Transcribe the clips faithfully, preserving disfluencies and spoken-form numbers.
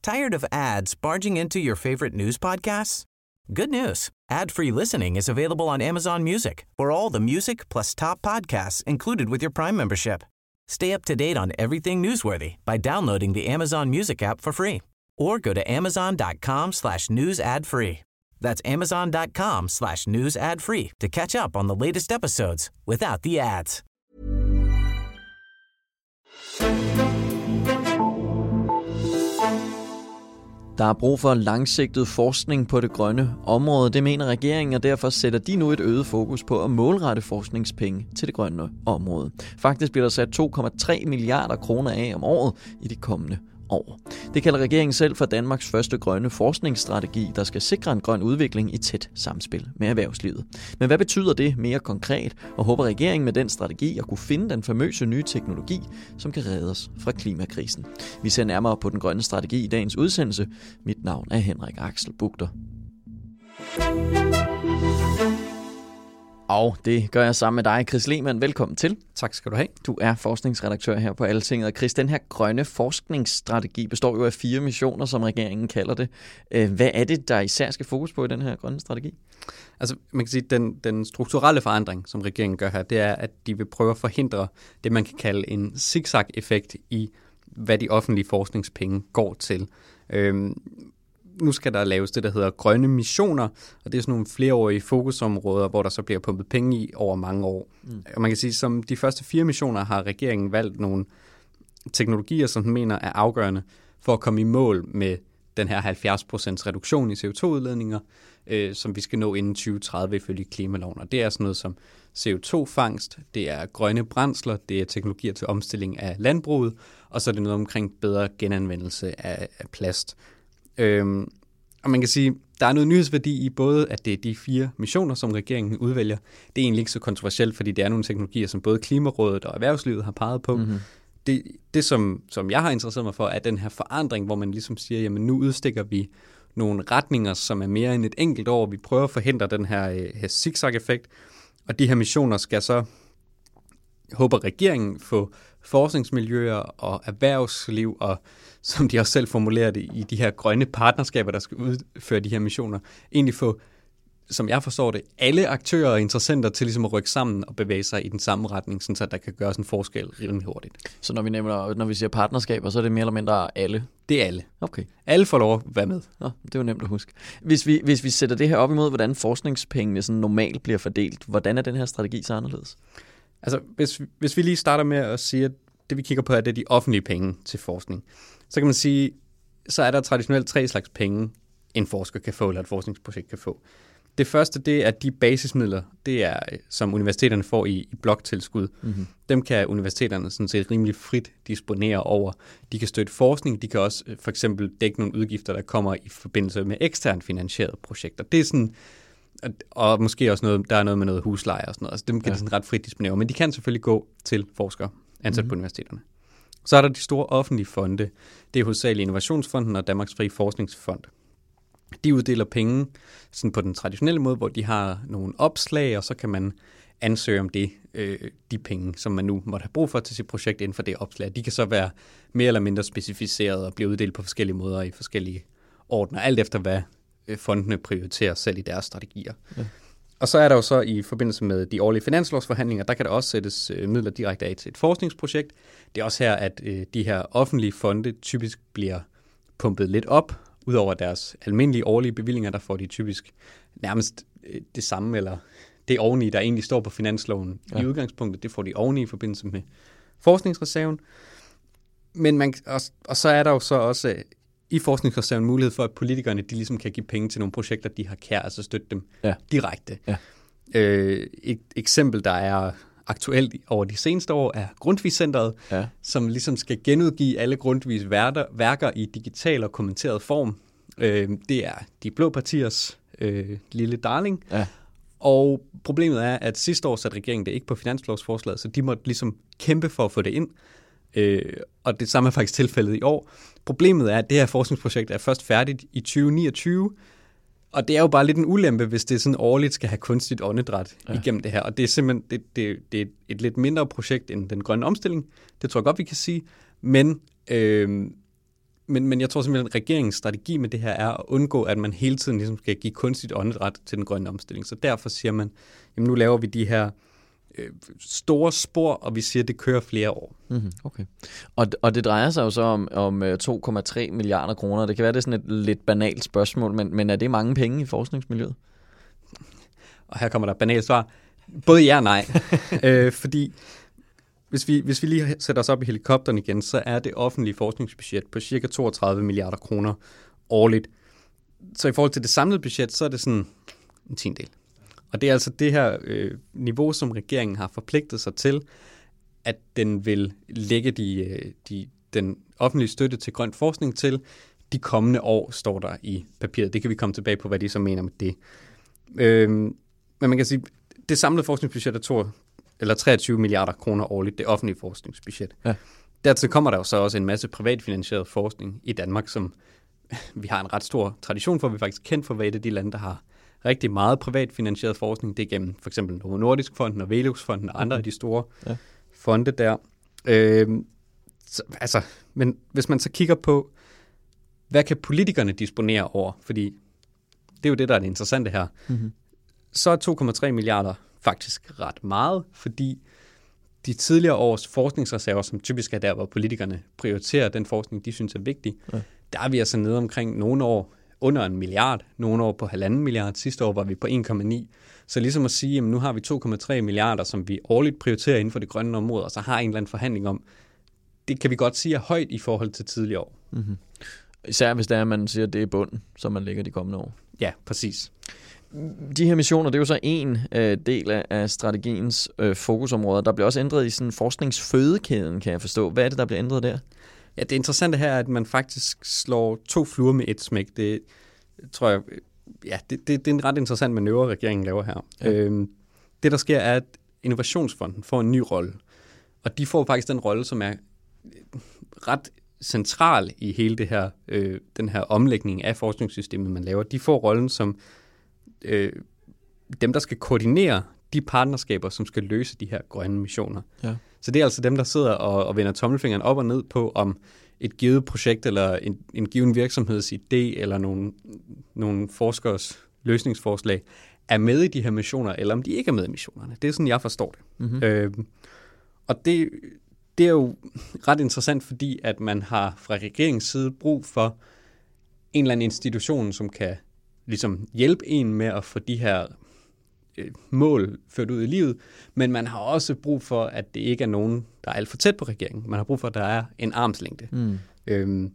Tired of ads barging into your favorite news podcasts? Good news. Ad-free listening is available on Amazon Music for all the music plus top podcasts included with your Prime membership. Stay up to date on everything newsworthy by downloading the Amazon Music app for free or go to amazon.com slash news ad free. That's amazon.com slash news ad free to catch up on the latest episodes without the ads. Der er brug for langsigtet forskning på det grønne område, det mener regeringen, og derfor sætter de nu et øget fokus på at målrette forskningspenge til det grønne område. Faktisk bliver der sat to komma tre milliarder kroner af om året i de kommende år. Det kalder regeringen selv for Danmarks første grønne forskningsstrategi, der skal sikre en grøn udvikling i tæt samspil med erhvervslivet. Men hvad betyder det mere konkret, og håber regeringen med den strategi at kunne finde den famøse nye teknologi, som kan redde os fra klimakrisen? Vi ser nærmere på den grønne strategi i dagens udsendelse. Mit navn er Henrik Axel Bugter. Og det gør jeg sammen med dig, Chris Lehmann. Velkommen til. Tak skal du have. Du er forskningsredaktør her på Altinget. Og Chris, den her grønne forskningsstrategi består jo af fire missioner, som regeringen kalder det. Hvad er det, der især skal fokus på i den her grønne strategi? Altså, man kan sige, at den, den strukturelle forandring, som regeringen gør her, det er, at de vil prøve at forhindre det, man kan kalde en zigzag-effekt i, hvad de offentlige forskningspenge går til. Øhm, Nu skal der laves det, der hedder grønne missioner, og det er sådan nogle flereårige fokusområder, hvor der så bliver pumpet penge i over mange år. Mm. Og man kan sige, som de første fire missioner har regeringen valgt nogle teknologier, som den mener er afgørende for at komme i mål med den her halvfjerds procent reduktion i C O to udledninger, øh, som vi skal nå inden tyve tredive ifølge klimaloven. Og det er sådan noget som C O to fangst, det er grønne brændsler, det er teknologier til omstilling af landbruget, og så er det noget omkring bedre genanvendelse af, af plast. Øhm, og man kan sige, der er noget nyhedsværdi i både, at det er de fire missioner, som regeringen udvælger. Det er egentlig ikke så kontroversielt, fordi det er nogle teknologier, som både Klimarådet og erhvervslivet har peget på. Mm-hmm. Det, det som, som jeg har interesseret mig for, er den her forandring, hvor man ligesom siger, jamen nu udstikker vi nogle retninger, som er mere end et enkelt år. Vi prøver at forhindre den her, her zigzag-effekt, og de her missioner skal så, håber regeringen, få forskningsmiljøer og erhvervsliv, og som de også selv formulerer det, i de her grønne partnerskaber, der skal udføre de her missioner, egentlig få, som jeg forstår det, alle aktører og interessenter til ligesom at rykke sammen og bevæge sig i den samme retning, så der kan gøres en forskel rimelig hurtigt. Så når vi, nævner, når vi siger partnerskaber, så er det mere eller mindre alle? Det er alle. Okay. Alle får lov at være med. Nå, det er jo nemt at huske. Hvis vi, hvis vi sætter det her op imod, hvordan forskningspengene sådan normalt bliver fordelt, hvordan er den her strategi så anderledes? Altså, hvis, hvis vi lige starter med at sige, at det vi kigger på, er det de offentlige penge til forskning. Så kan man sige, så er der traditionelt tre slags penge, en forsker kan få, eller et forskningsprojekt kan få. Det første, det er de basismidler, det er, som universiteterne får i, i bloktilskud. Mm-hmm. Dem kan universiteterne sådan set rimelig frit disponere over. De kan støtte forskning, de kan også for eksempel dække nogle udgifter, der kommer i forbindelse med eksternt finansierede projekter. Det er sådan, og måske også noget, der er noget med noget husleje og sådan noget. Altså, dem kan ja. de sådan ret frit disponere, men de kan selvfølgelig gå til forskere ansat mm-hmm. på universiteterne. Så er der de store offentlige fonde. Det er hovedsageligt Innovationsfonden og Danmarks Frie Forskningsfond. De uddeler penge sådan på den traditionelle måde, hvor de har nogle opslag, og så kan man ansøge om det, øh, de penge, som man nu måtte have brug for til sit projekt inden for det opslag. De kan så være mere eller mindre specificeret og blive uddelt på forskellige måder i forskellige ordner, alt efter hvad fondene prioriterer selv i deres strategier. Ja. Og så er der jo så i forbindelse med de årlige finanslovsforhandlinger, der kan der også sættes øh, midler direkte af til et forskningsprojekt. Det er også her, at øh, de her offentlige fonde typisk bliver pumpet lidt op. Udover deres almindelige årlige bevillinger, der får de typisk nærmest øh, det samme, eller det oveni, der egentlig står på finansloven ja. i udgangspunktet, det får de oveni i forbindelse med forskningsreserven. Men man, og, og så er der jo så også øh, i forskningsreserven mulighed for, at politikerne de ligesom kan give penge til nogle projekter, de har kær, altså støtte dem ja. direkte. Ja. Øh, et eksempel, der er aktuelt over de seneste år, er Grundtvig-centret, ja. som ligesom skal genudgive alle Grundtvigs værker, værker i digital og kommenteret form. Øh, det er de blå partiers øh, lille darling. Ja. Og problemet er, at sidste år satte regeringen det ikke på finanslovsforslaget, så de måtte ligesom kæmpe for at få det ind. Øh, og det samme er faktisk tilfældet i år. Problemet er, at det her forskningsprojekt er først færdigt i tyve niogtyve, og det er jo bare lidt en ulempe, hvis det sådan årligt skal have kunstigt åndedræt ja. igennem det her. Og det er simpelthen det, det, det er et lidt mindre projekt end den grønne omstilling. Det tror jeg godt, vi kan sige. Men øh, men, men jeg tror simpelthen, at regeringens strategi med det her er at undgå, at man hele tiden ligesom skal give kunstigt åndedræt til den grønne omstilling. Så derfor siger man, jamen nu laver vi de her øh, store spor, og vi siger, at det kører flere år. Mm-hmm, okay. Og, og det drejer sig jo så om, om to komma tre milliarder kroner. Det kan være, det er sådan et lidt banalt spørgsmål, men, men er det mange penge i forskningsmiljøet? Og her kommer der et banalt svar. Både ja og nej. øh, fordi hvis vi, hvis vi lige sætter os op i helikopteren igen, så er det offentlige forskningsbudget på cirka toogtredive milliarder kroner årligt. Så i forhold til det samlede budget, så er det sådan en tiendedel. Og det er altså det her øh, niveau, som regeringen har forpligtet sig til, at den vil lægge de, de, den offentlige støtte til grøn forskning til de kommende år, står der i papiret. Det kan vi komme tilbage på, hvad de så mener med det. Øh, men man kan sige, det samlede forskningsbudget er to, eller treogtyve milliarder kroner årligt, det offentlige forskningsbudget. Ja. Dertil kommer der jo så også en masse privatfinansieret forskning i Danmark, som vi har en ret stor tradition for. Vi er faktisk kendt for, hvad et af de lande, der har rigtig meget privatfinansieret forskning. Det er gennem for eksempel Novo Nordisk Fonden og Velux-fonden og andre okay. af de store ja. fonde der. Øh, så, altså, men hvis man så kigger på, hvad kan politikerne disponere over? Fordi det er jo det, der er det interessante her. Mm-hmm. Så er to komma tre milliarder faktisk ret meget, fordi de tidligere års forskningsreserver, som typisk er der, hvor politikerne prioriterer den forskning, de synes er vigtig, ja. der er vi altså nede omkring nogle år under en milliard, nogle år på halvanden milliard, sidste år var vi på en komma ni. Så ligesom at sige, at nu har vi to komma tre milliarder, som vi årligt prioriterer inden for det grønne område, og så har en eller anden forhandling om, det kan vi godt sige er højt i forhold til tidligere år. Mm-hmm. Især hvis det er, at man siger, at det er bunden, som man lægger de kommende år. Ja, præcis. De her missioner, det er jo så en øh, del af strategiens øh, fokusområder. Der bliver også ændret i sådan forskningsfødekæden, kan jeg forstå. Hvad er det, der bliver ændret der? Ja, det interessante her er, at man faktisk slår to fluer med et smæk. Det tror jeg, ja, det, det, det er en ret interessant manøvre, regeringen laver her. Ja. Øhm, det, der sker, er, at Innovationsfonden får en ny rolle. Og de får faktisk den rolle, som er ret central i hele det her, øh, den her omlægning af forskningssystemet, man laver. De får rollen som øh, dem, der skal koordinere de partnerskaber, som skal løse de her grønne missioner. Ja. Så det er altså dem, der sidder og, og vender tommelfingeren op og ned på, om et givet projekt eller en, en given virksomheds idé eller nogle, nogle forskers løsningsforslag er med i de her missioner, eller om de ikke er med i missionerne. Det er sådan, jeg forstår det. Mm-hmm. Øh, og det, det er jo ret interessant, fordi at man har fra regeringens side brug for en eller anden institution, som kan ligesom hjælpe en med at få de her øh, mål ført ud i livet, men man har også brug for, at det ikke er nogen, der er alt for tæt på regeringen. Man har brug for, at der er en armslængde. Mm. Øhm,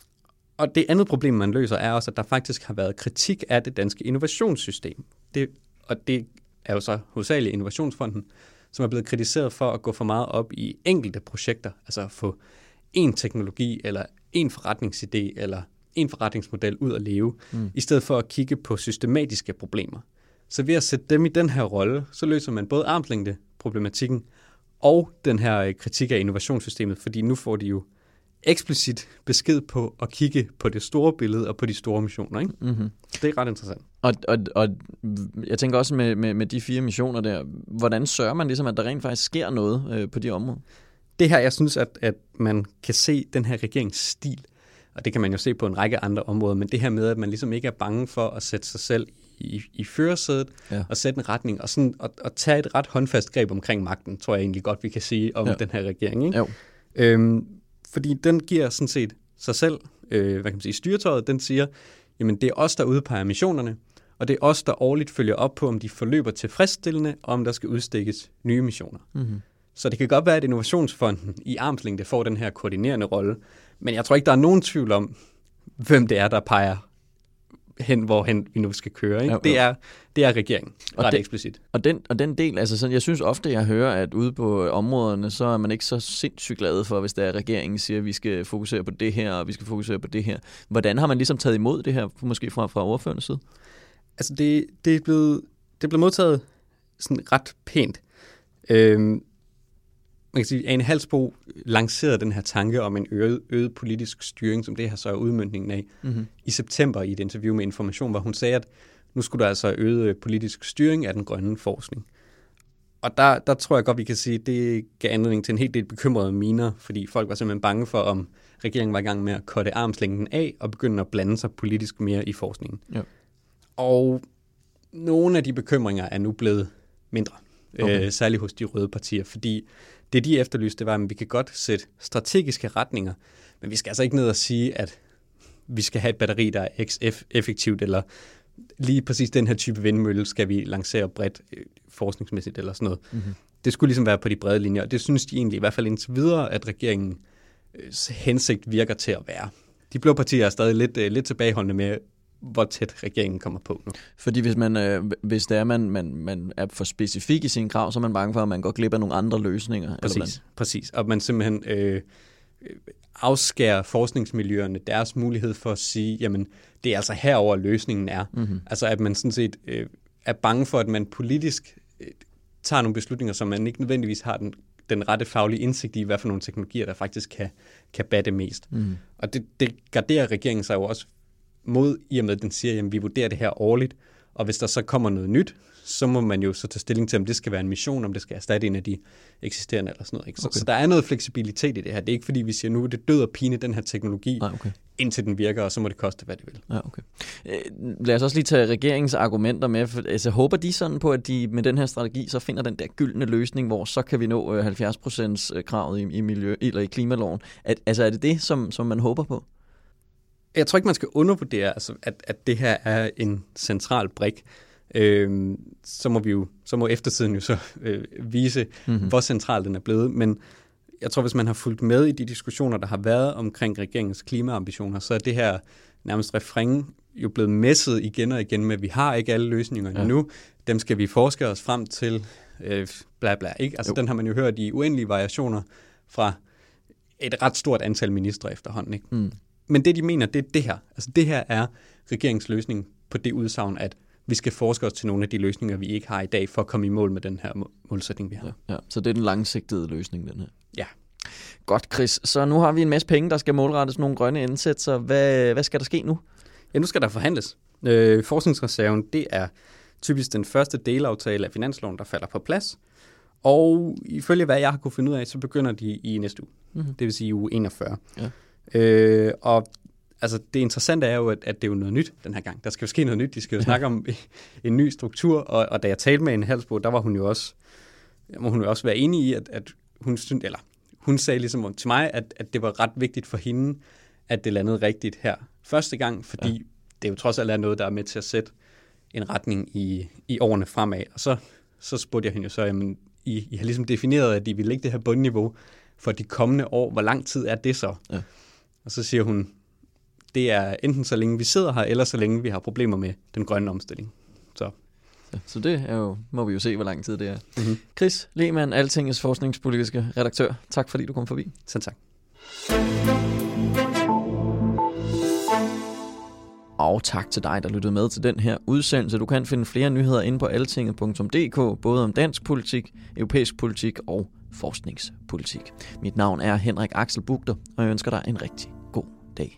og det andet problem, man løser, er også, at der faktisk har været kritik af det danske innovationssystem. Det, og det er jo så hovedsageligt Innovationsfonden, som er blevet kritiseret for at gå for meget op i enkelte projekter, altså at få en teknologi, eller en forretningsidé, eller en forretningsmodel ud at leve, mm. i stedet for at kigge på systematiske problemer. Så ved at sætte dem i den her rolle, så løser man både armslængde-problematikken og den her kritik af innovationssystemet, fordi nu får de jo eksplicit besked på at kigge på det store billede og på de store missioner. Ikke? Mm-hmm. Det er ret interessant. Og, og, og jeg tænker også med, med, med de fire missioner der, hvordan sørger man ligesom, at der rent faktisk sker noget øh, på de områder? Det her, jeg synes, at, at man kan se den her regeringsstil, og det kan man jo se på en række andre områder, men det her med, at man ligesom ikke er bange for at sætte sig selv i, i førersædet ja. og sætte en retning, og, sådan, og, og tage et ret håndfast greb omkring magten, tror jeg egentlig godt, vi kan sige om ja. den her regering. Ikke? Jo. Øhm, fordi den giver sådan set sig selv, øh, hvad kan man sige, styretøjet, den siger, jamen det er os, der udpeger missionerne, og det er os, der årligt følger op på, om de forløber tilfredsstillende, og om der skal udstikkes nye missioner. Mm-hmm. Så det kan godt være, at Innovationsfonden i armslængde får den her koordinerende rolle, men jeg tror ikke, der er nogen tvivl om, hvem det er, der peger hen, hvorhen vi nu skal køre. Ikke? Jo, jo. Det, er, det er regeringen, ret den, eksplicit. Og den, og den del, altså sådan, jeg synes ofte, jeg hører, at ude på områderne, så er man ikke så sindssygt glad for, hvis der er regeringen siger, at vi skal fokusere på det her, og vi skal fokusere på det her. Hvordan har man ligesom taget imod det her, måske fra, fra ordførernes side? Altså, det, det, er blevet, det er blevet modtaget sådan ret pænt. Øhm, Man kan sige, at Ane Halsboe lancerede den her tanke om en øget, øget politisk styring, som det her så er udmøntningen af, mm-hmm. i september i et interview med Information, hvor hun sagde, at nu skulle der altså øget politisk styring af den grønne forskning. Og der, der tror jeg godt, vi kan sige, at det gav anledning til en helt del bekymrede miner, fordi folk var simpelthen bange for, om regeringen var i gang med at cutte armslængden af og begynde at blande sig politisk mere i forskningen. Ja. Og nogle af de bekymringer er nu blevet mindre, okay. øh, særligt hos de røde partier, fordi det de efterlyste var, at vi kan godt sætte strategiske retninger, men vi skal altså ikke ned og sige, at vi skal have et batteri, der er X F-effektivt, eller lige præcis den her type vindmølle skal vi lancere bredt øh, forskningsmæssigt eller sådan noget. Mm-hmm. Det skulle ligesom være på de brede linjer, og det synes de egentlig i hvert fald indtil videre, at regeringens øh, hensigt virker til at være. De blå partier er stadig lidt, øh, lidt tilbageholdende med, hvor tæt regeringen kommer på nu. Fordi hvis man øh, hvis det er, man, man, man er for specifik i sine krav, så er man bange for, at man går glip af nogle andre løsninger. Præcis, eller præcis. Og man simpelthen øh, afskærer forskningsmiljøerne deres mulighed for at sige, jamen, det er altså herover løsningen er. Mm-hmm. Altså at man sådan set øh, er bange for, at man politisk øh, tager nogle beslutninger, som man ikke nødvendigvis har den, den rette faglige indsigt i, hvad for nogle teknologier, der faktisk kan, kan batte mest. Mm-hmm. Og det, det garderer regeringen sig jo også mod, i og med, at den siger, at vi vurderer det her årligt, og hvis der så kommer noget nyt, så må man jo så tage stilling til, om det skal være en mission, om det skal erstatte en af de eksisterende eller sådan noget. Ikke? Så, okay. så der er noget fleksibilitet i det her. Det er ikke fordi, vi siger, nu er det død og pine, den her teknologi, Nej, okay. indtil den virker, og så må det koste, hvad det vil. Ja, okay. Lad os også lige tage regeringens argumenter med. For, altså, håber de sådan på, at de med den her strategi, så finder den der gyldne løsning, hvor så kan vi nå halvfjerds procent kravet i, i, miljø, eller i klimaloven. At, altså er det det, som, som man håber på? Jeg tror ikke, man skal undervurdere, altså, at, at det her er en central brik. Øhm, så må vi jo, så må eftertiden jo så øh, vise, mm-hmm. hvor central den er blevet. Men jeg tror, hvis man har fulgt med i de diskussioner, der har været omkring regeringens klimaambitioner, så er det her nærmest refræng jo blevet messet igen og igen med, at vi har ikke alle løsningerne ja. nu. Dem skal vi forske os frem til, øh, bla bla. Ikke? Altså, den har man jo hørt i uendelige variationer fra et ret stort antal ministre efterhånden. Ikke? Mm. Men det, de mener, det er det her. Altså, det her er regeringens løsning på det udsagn, at vi skal forske os til nogle af de løsninger, vi ikke har i dag, for at komme i mål med den her målsætning, vi har. Ja, ja. Så det er den langsigtede løsning, den her. Ja. Godt, Chris. Så nu har vi en masse penge, der skal målrettes nogle grønne indsatser. Hvad, hvad skal der ske nu? Ja, nu skal der forhandles. Øh, forskningsreserven, det er typisk den første delaftale af finansloven, der falder på plads. Og ifølge hvad jeg har kunne finde ud af, så begynder de i næste uge. Mm-hmm. Det vil sige uge enogfyrre. Ja. Øh, og altså, det interessante er jo, at, at det er jo noget nyt den her gang. Der skal jo ske noget nyt. De skal jo snakke om en ny struktur, og, og da jeg talte med en Halsbo, der var hun jo også, må hun jo også være enig i, at, at hun synes, eller hun sagde ligesom til mig, at, at det var ret vigtigt for hende, at det landede rigtigt her første gang, fordi ja. det jo trods alt er noget, der er med til at sætte en retning i, i årene fremad. Og så, så spurgte jeg hende jo så, jamen, I, I har ligesom defineret, at I vil lægge det her bundniveau for de kommende år. Hvor lang tid er det så? Ja. Og så siger hun, det er enten så længe vi sidder her, eller så længe vi har problemer med den grønne omstilling. Så, ja, så det er jo, må vi jo se, hvor lang tid det er. Mm-hmm. Chris Lehmann, Altingets forskningspolitiske redaktør. Tak fordi du kom forbi. Selv tak. Og tak til dig, der lyttede med til den her udsendelse. Du kan finde flere nyheder inde på altinget punktum d k, både om dansk politik, europæisk politik og forskningspolitik. Mit navn er Henrik Axel Bugter, og jeg ønsker dig en rigtig god dag.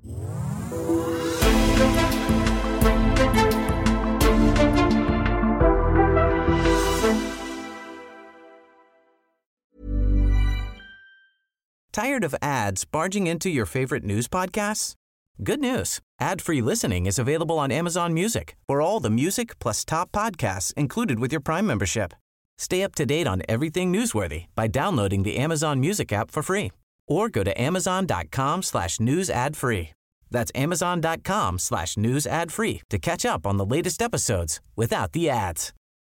Tired of ads barging into your favorite news podcasts? Good news. Ad-free listening is available on Amazon Music for all the music plus top podcasts included with your Prime membership. Stay up to date on everything newsworthy by downloading the Amazon Music app for free or go to amazon.com slash news ad free. That's amazon.com slash news ad free to catch up on the latest episodes without the ads.